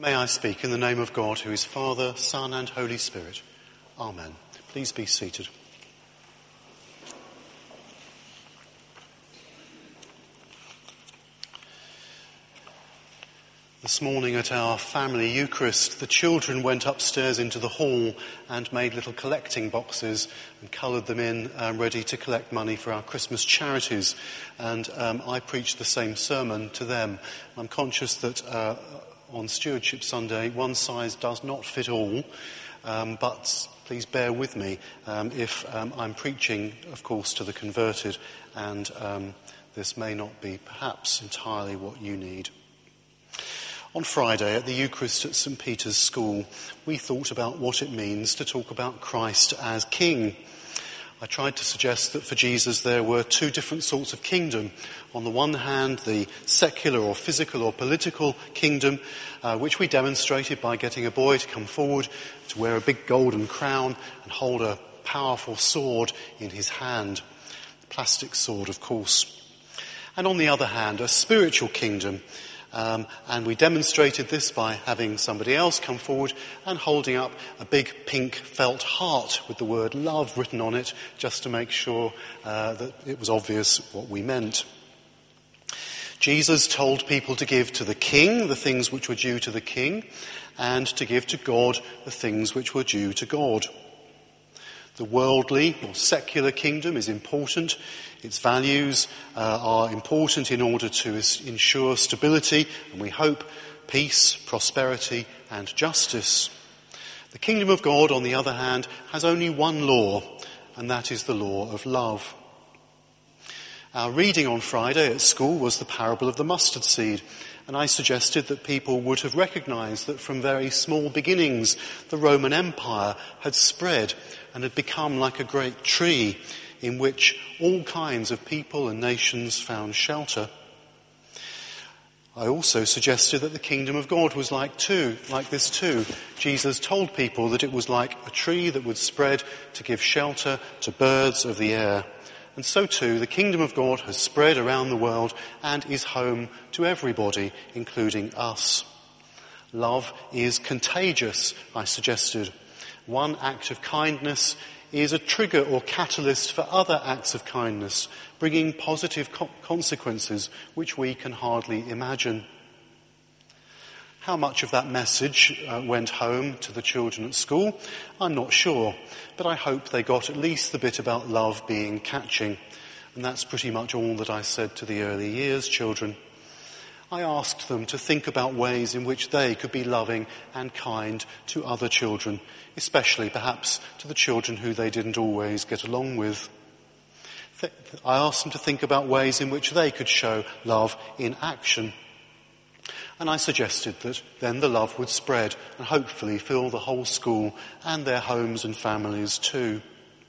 May I speak in the name of God, who is Father, Son and Holy Spirit. Amen. Please be seated. This morning at our family Eucharist, the children went upstairs into the hall and made little collecting boxes and coloured them in, ready to collect money for our Christmas charities. And I preached the same sermon to them. I'm conscious that on Stewardship Sunday, one size does not fit all, but please bear with me if I'm preaching, of course, to the converted, and this may not be perhaps entirely what you need. On Friday at the Eucharist at St. Peter's School, we thought about what it means to talk about Christ as King. I tried to suggest that for Jesus there were two different sorts of kingdom. On the one hand, the secular or physical or political kingdom, which we demonstrated by getting a boy to come forward to wear a big golden crown and hold a powerful sword in his hand. A plastic sword, of course. And on the other hand, a spiritual kingdom. And we demonstrated this by having somebody else come forward and holding up a big pink felt heart with the word love written on it, just to make sure that it was obvious what we meant. Jesus told people to give to the king the things which were due to the king, and to give to God the things which were due to God. The worldly or secular kingdom is important. Its values are important in order to ensure stability and, we hope, peace, prosperity and justice. The kingdom of God, on the other hand, has only one law, and that is the law of love. Our reading on Friday at school was the parable of the mustard seed, and I suggested that people would have recognised that from very small beginnings the Roman Empire had spread and had become like a great tree in which all kinds of people and nations found shelter. I also suggested that the kingdom of God was like this too. Jesus told people that it was like a tree that would spread to give shelter to birds of the air. And so too, the kingdom of God has spread around the world and is home to everybody, including us. Love is contagious, I suggested. One act of kindness is a trigger or catalyst for other acts of kindness, bringing positive consequences which we can hardly imagine. How much of that message went home to the children at school, I'm not sure, but I hope they got at least the bit about love being catching. And that's pretty much all that I said to the early years children. I asked them to think about ways in which they could be loving and kind to other children, especially perhaps to the children who they didn't always get along with. I asked them to think about ways in which they could show love in action. And I suggested that then the love would spread and hopefully fill the whole school and their homes and families too.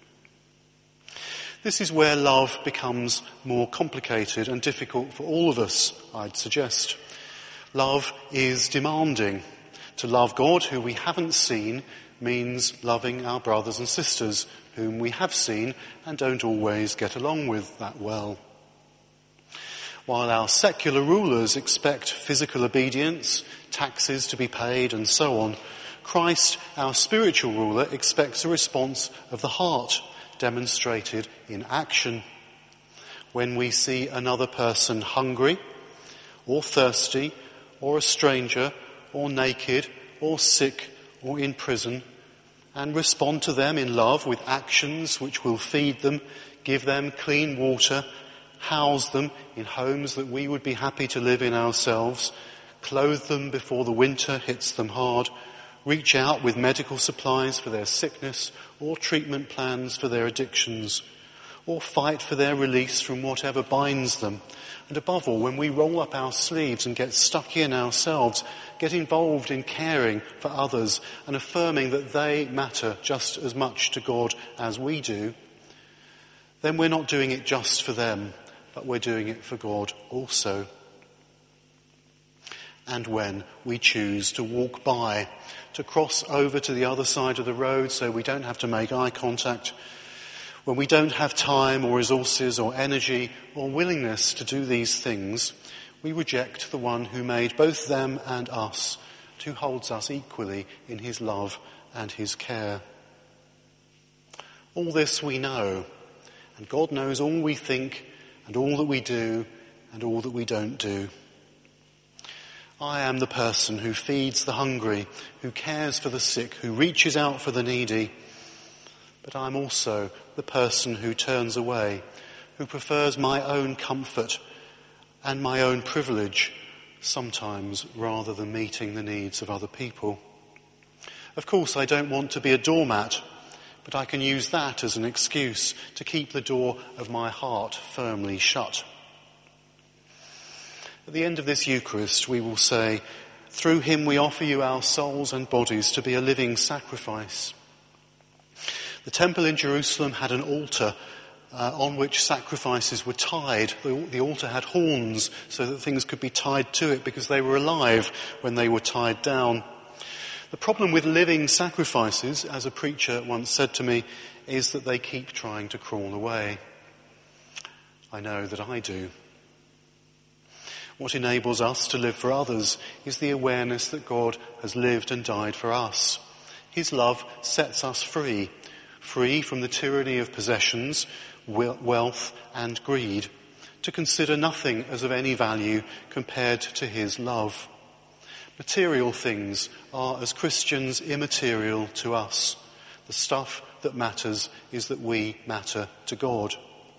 This is where love becomes more complicated and difficult for all of us, I'd suggest. Love is demanding. To love God, who we haven't seen, means loving our brothers and sisters, whom we have seen and don't always get along with that well. While our secular rulers expect physical obedience, taxes to be paid and so on, Christ, our spiritual ruler, expects a response of the heart, demonstrated in action. When we see another person hungry or thirsty or a stranger or naked or sick or in prison, and respond to them in love with actions which will feed them, give them clean water, house them in homes that we would be happy to live in ourselves, clothe them before the winter hits them hard, reach out with medical supplies for their sickness or treatment plans for their addictions, or fight for their release from whatever binds them. And above all, when we roll up our sleeves and get stuck in ourselves, get involved in caring for others and affirming that they matter just as much to God as we do, then we're not doing it just for them, but we're doing it for God also. And when we choose to walk by, to cross over to the other side of the road so we don't have to make eye contact, when we don't have time or resources or energy or willingness to do these things, we reject the one who made both them and us but who holds us equally in his love and his care. All this we know, and God knows all we think and all that we do and all that we don't do. I am the person who feeds the hungry, who cares for the sick, who reaches out for the needy. But I'm also the person who turns away, who prefers my own comfort and my own privilege, sometimes rather than meeting the needs of other people. Of course, I don't want to be a doormat, but I can use that as an excuse to keep the door of my heart firmly shut. At the end of this Eucharist, we will say, "Through him we offer you our souls and bodies to be a living sacrifice." The temple in Jerusalem had an altar on which sacrifices were tied. The altar had horns so that things could be tied to it because they were alive when they were tied down. The problem with living sacrifices, as a preacher once said to me, is that they keep trying to crawl away. I know that I do. What enables us to live for others is the awareness that God has lived and died for us. His love sets us free from the tyranny of possessions, wealth and greed, to consider nothing as of any value compared to his love. Material things are, as Christians, immaterial to us. The stuff that matters is that we matter to God.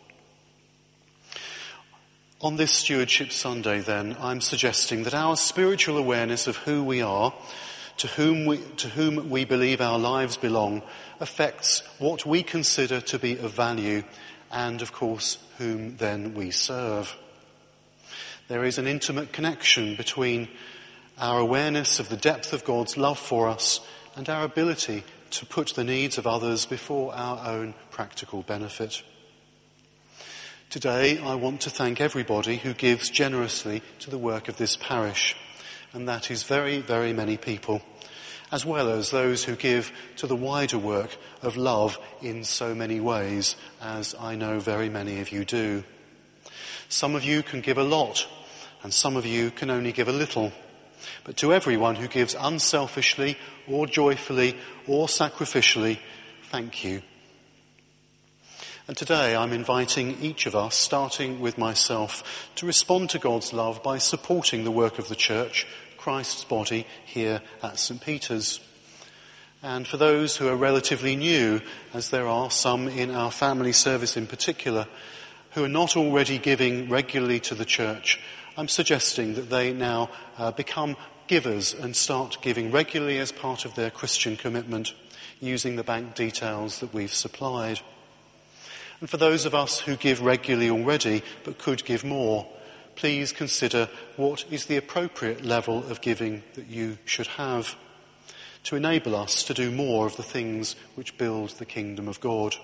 On this Stewardship Sunday, then, I'm suggesting that our spiritual awareness of who we are, to whom we believe our lives belong, affects what we consider to be of value and, of course, whom then we serve. There is an intimate connection between our awareness of the depth of God's love for us and our ability to put the needs of others before our own practical benefit. Today, I want to thank everybody who gives generously to the work of this parish, and that is very, very many people, as well as those who give to the wider work of love in so many ways, as I know very many of you do. Some of you can give a lot, and some of you can only give a little. But to everyone who gives unselfishly or joyfully or sacrificially, thank you. And today I'm inviting each of us, starting with myself, to respond to God's love by supporting the work of the Church, Christ's body, here at St. Peter's. And for those who are relatively new, as there are some in our family service in particular, who are not already giving regularly to the Church, I'm suggesting that they now become givers and start giving regularly as part of their Christian commitment, using the bank details that we've supplied. And for those of us who give regularly already but could give more, please consider what is the appropriate level of giving that you should have to enable us to do more of the things which build the kingdom of God.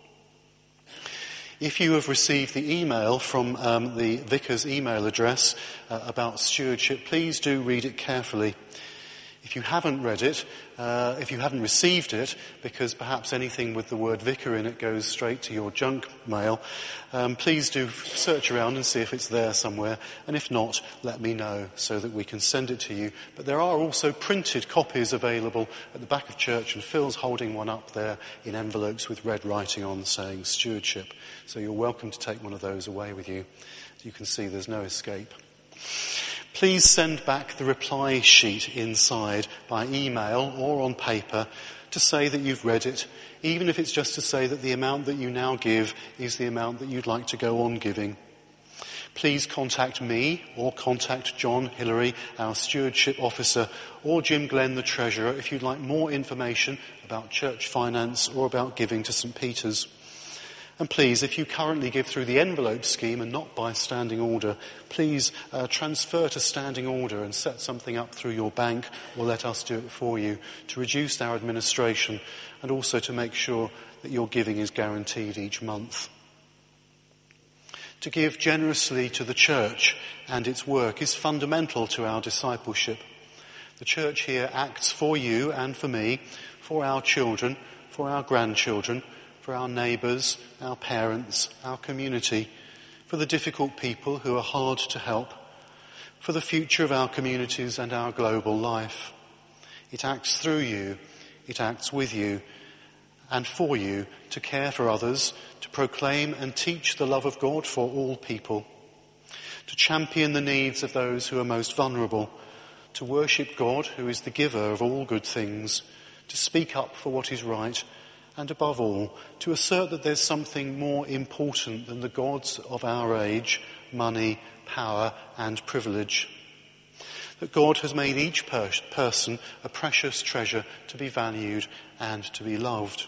If you have received the email from the vicar's email address about stewardship, please do read it carefully. If you haven't read it, if you haven't received it, because perhaps anything with the word vicar in it goes straight to your junk mail, please do search around and see if it's there somewhere. And if not, let me know so that we can send it to you. But there are also printed copies available at the back of church, and Phil's holding one up there in envelopes with red writing on saying stewardship. So you're welcome to take one of those away with you. You can see there's no escape. Please send back the reply sheet inside by email or on paper to say that you've read it, even if it's just to say that the amount that you now give is the amount that you'd like to go on giving. Please contact me or contact John Hillary, our stewardship officer, or Jim Glenn, the treasurer, if you'd like more information about church finance or about giving to St. Peter's. And please, if you currently give through the envelope scheme and not by standing order, please transfer to standing order and set something up through your bank, or let us do it for you, to reduce our administration and also to make sure that your giving is guaranteed each month. To give generously to the church and its work is fundamental to our discipleship. The church here acts for you and for me, for our children, for our grandchildren, for our neighbours, our parents, our community, for the difficult people who are hard to help, for the future of our communities and our global life. It acts through you, it acts with you, and for you to care for others, to proclaim and teach the love of God for all people, to champion the needs of those who are most vulnerable, to worship God, who is the giver of all good things, to speak up for what is right, and above all, to assert that there's something more important than the gods of our age, money, power, and privilege. That God has made each person a precious treasure to be valued and to be loved.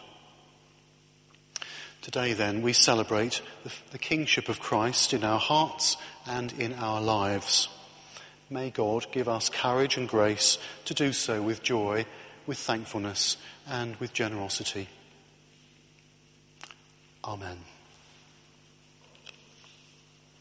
Today then, we celebrate the kingship of Christ in our hearts and in our lives. May God give us courage and grace to do so with joy, with thankfulness, and with generosity. Amen.